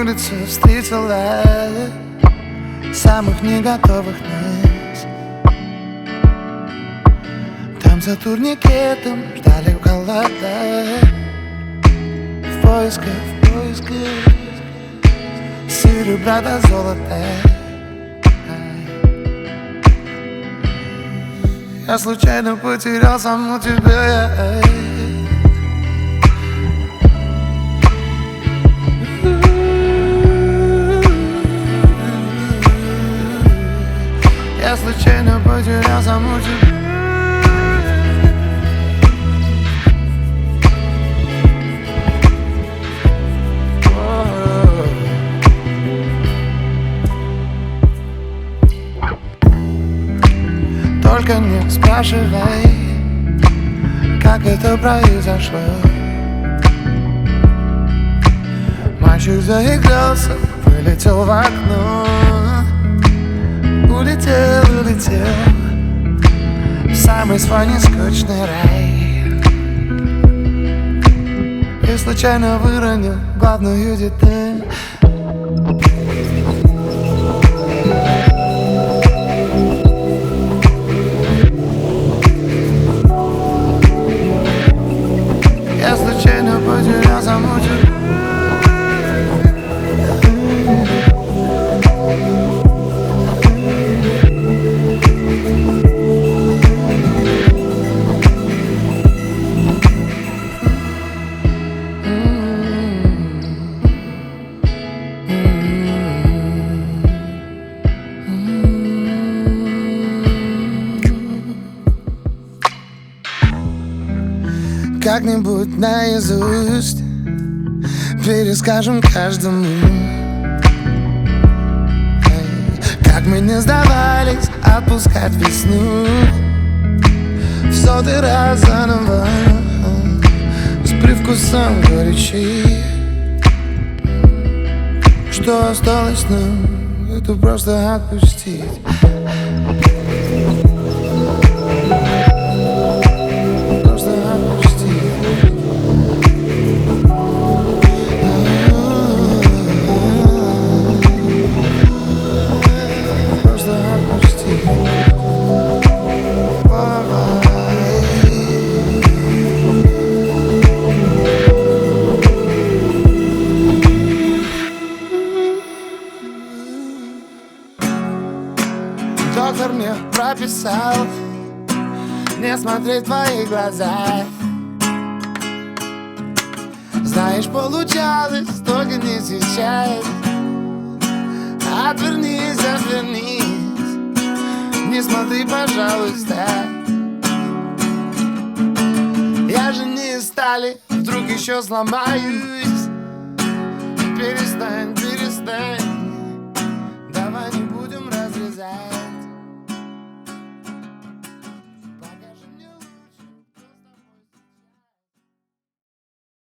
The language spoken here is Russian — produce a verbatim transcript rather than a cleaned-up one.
улице встретила самых не готовых нас. Там за турникетом ждали в холодах, в поисках, в поисках серебра до золота. Я случайно потерял саму тебя. Я случайно потерял саму тебя. Только не спрашивай, как это произошло. Мальчик заигрался, вылетел в окно. Улетел, улетел в самый свой нескучный рай. И случайно выронил главную деталь. Я случайно потерял саму тебя. Как-нибудь наизусть перескажем каждому, как мы не сдавались отпускать весну в сотый раз заново, с привкусом горечи. Что осталось нам, это просто отпустить. Доктор мне прописал не смотреть в твои глаза. Знаешь, получалось, только не сейчас. Отвернись, отвернись, не смотри, пожалуйста. Я же не из стали, вдруг еще сломаюсь. Перестань, перестань.